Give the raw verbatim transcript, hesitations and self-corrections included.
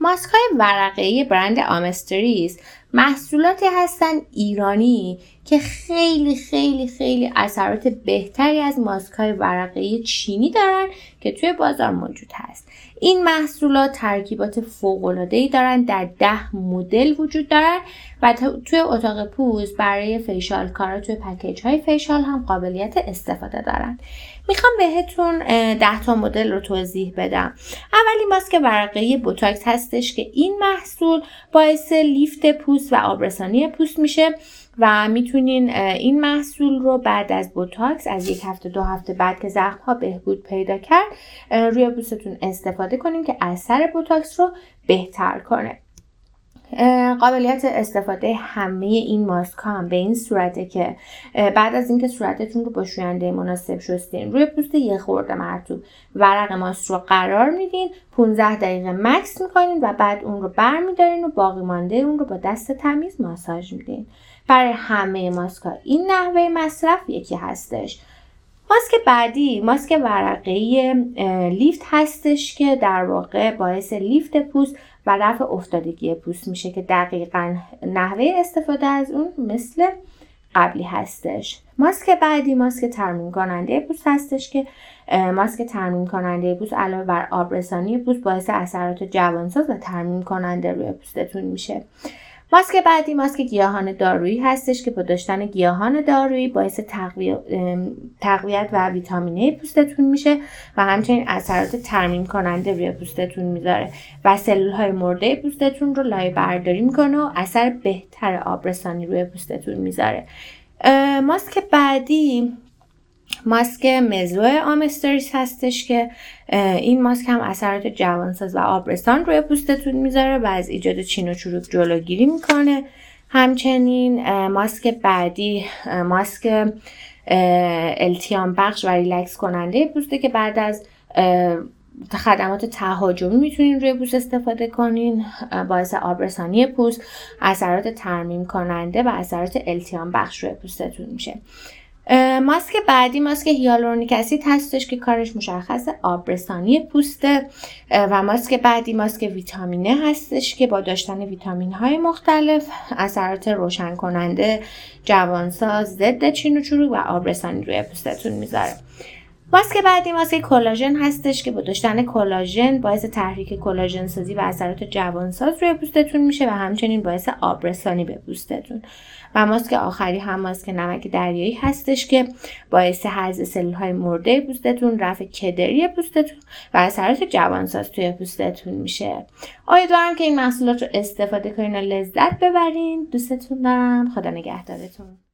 ماسک‌های ورقه‌ای برند آمستریس محصولاتی هستن ایرانی که خیلی خیلی خیلی اثرات بهتری از ماسک‌های ورقه‌ای چینی دارن که توی بازار موجود هست. این محصولات ترکیبات فوق‌العاده‌ای دارن، در ده مدل وجود دارن و توی اتاق پوست برای فیشال کارا توی پکیج‌های فیشال هم قابلیت استفاده دارن. میخوام بهتون ده تا مدل رو توضیح بدم. اولی ماسک ورقه‌ای بوتاکس هستش که این محصول باعث لیفت پوست و آبرسانی پوست میشه و میتونین این محصول رو بعد از بوتاکس از یک هفته دو هفته بعد که زخم‌ها بهبود پیدا کرد روی پوستتون استفاده کنین که اثر بوتاکس رو بهتر کنه. قابلیت استفاده همه این ماسک ها هم به این صورته که بعد از اینکه صورتتون رو با شوینده مناسب شستین روی پوست یه خورده مرطوب ورق ماسک رو قرار میدین، پانزده دقیقه مکس میکنین و بعد اون رو برمیدارین و باقی مانده اون رو با دست تمیز ماساژ میدین. برای همه ماسک ها این نحوه مصرف یکی هستش. ماسک بعدی ماسک ورقه‌ای لیفت هستش که در واقع باعث لیفت پوست و رفع افتادگی پوست میشه که دقیقاً نحوه استفاده از اون مثل قبلی هستش. ماسک بعدی ماسک ترمیم کننده پوست هستش که ماسک ترمیم کننده پوست علاوه بر آبرسانی پوست باعث اثرات جوانساز و ترمیم کننده روی پوستتون میشه. ماسک بعدی ماسک گیاهان دارویی هستش که با داشتن گیاهان دارویی باعث تقوی... تقویت و ویتامینه پوستتون میشه و همچنین اثرات ترمیم کننده روی پوستتون میذاره و سلول‌های مرده پوستتون رو لایه برداری میکنه و اثر بهتر آبرسانی روی پوستتون میذاره. ماسک بعدی ماسک مزو آمستریس هستش که این ماسک هم اثرات جوانساز و آبرسان روی پوستتون میذاره و از ایجاد چین و چروک جلوگیری میکنه. همچنین ماسک بعدی ماسک التیام بخش و ریلکس کننده پوسته که بعد از خدمات تهاجمی میتونین روی پوست استفاده کنین، باعث آبرسانی پوست، اثرات ترمیم کننده و اثرات التیام بخش روی پوستتون میشه. ماسک بعدی ماسک هیالورونیک اسید هستش که کارش مشخص آبرسانی پوسته و ماسک بعدی ماسک ویتامینه هستش که با داشتن ویتامین های مختلف اثرات روشن کننده، جوانساز، ضد چین و چروک و آبرسانی روی پوستتون میذاره. ماسک بعدی ماسک کلاژن هستش که با داشتن کلاژن باعث تحریک کلاژن سازی و اثرات جوانساز روی پوستتون میشه و همچنین باعث آبرسانی به پوستتون. و ماسک آخری هم ماسک نمک دریایی هستش که باعث حذف سلول‌های مرده پوستتون، رفع کدری پوستتون و اثرات جوانساز توی پوستتون میشه. امیدوارم که این محصولات رو استفاده کنین و لذت ببرین. دوستتون دارم. خدا نگهدارتون.